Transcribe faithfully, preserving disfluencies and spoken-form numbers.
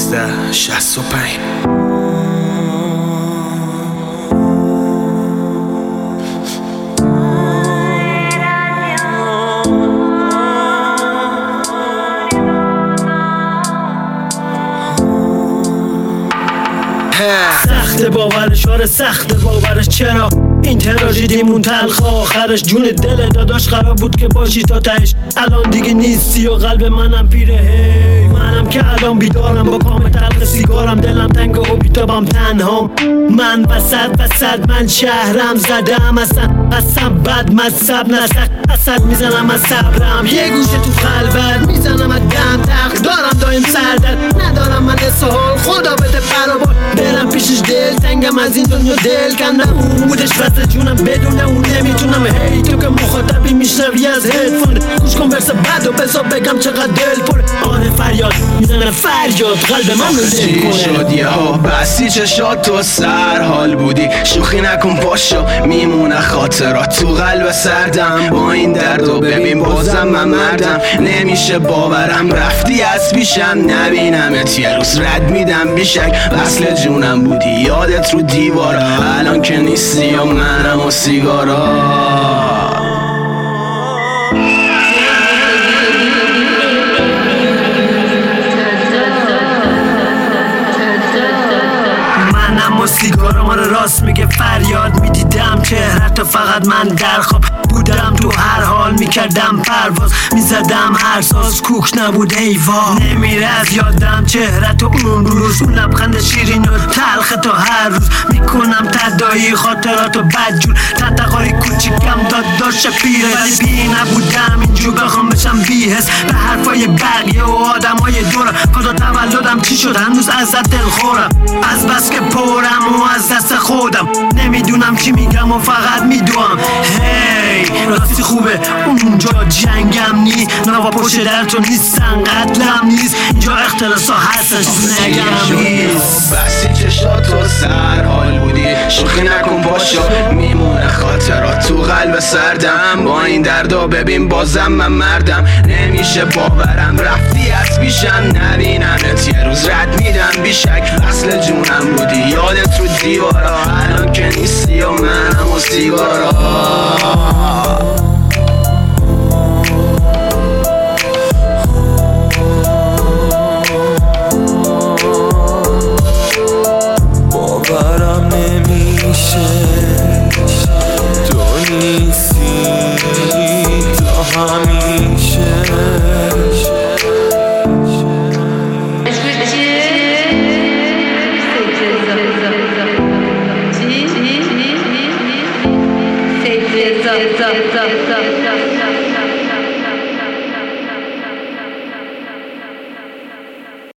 نوزده شصت و پنج. سخت باورش، آره سخت باورش. چرا این تراژدیمون تلخ آخرش؟ جون دل داداش قرار بود که باشی تا تهش، الان دیگه نیستی و قلب منم پیره. هی منم که الان بیدارم با کام تلخ سیگارم، دلم تنگ و بیتابم تنهام. من وسط وسط من شهرم زدم اصلا اصلا بد مذهب نسخ اصد میزنم از صبرم، یه گوشه تو قلبت میزنم از دم تخت دارم دایم سردر ندارم من سهال خدا بده برابر برم پیشش دل تنگم از این دنیا دل کندم اون بودش واسه جونم بدون اون نمیتونم. هی تو که مخاطبی میشنوی از هدفون گوش کن برسه بعد و بذار بگم چقدر دل پر. آره فریاد میزنه فریاد قلب من رو دل کنه. شد یه ها بسی چشات تو سر حال بودی شوخی نکن پاشو میمونه خاطرات تو قلب سردم با این درد و ببین بازم من مردم نمیشه باورم رفتی از پیشم نبینمت یه روز رد میدم بیشک وصل جونم بودی یادت رو دیوارا الان که نیستی و منم و سیگارا. منم و سیگارا ما رو راست میگه فریاد میدیدم چهرت فقط من در خواب بودم تو هر حال میکردم پرواز میزدم هر ساز کوک نبود ایوا نمیره از یادم چهرت اون روز اون لبخند شیرین و تلخ تا هر روز میکنم تدایی خاطرات و بدجور تتقاری کوچیکم داداش پیره ولی بی نبودم اینجور بخوام بشم بیهس به حرفای بقیه و آدم های دورم کادا تولدم چی شد هنوز ازت دل خورم از بس که پرم و از دست خودم نمیدونم چی میگم و فقط میدوام. هی راستی خوبه اونجا جنگم نی نوا پشت در تو نیستن قتلم نیست اینجا اختلاسا هستش نگم نیست. بسی چشات تو سر حال بودی شوخی نکن باشو میمونه خاطرات تو قلب سردم با این درد و ببین بازم من مردم نمیشه باورم رفتی از پیشم نبینمت یه روز رد میدم بیشک وصل جونم بودی یادت رو دیوارا الان که نیستی و منم و سیگارا. باورم نمیشه تو نیستی تا همیشه. Stop, stop, stop, stop, stop.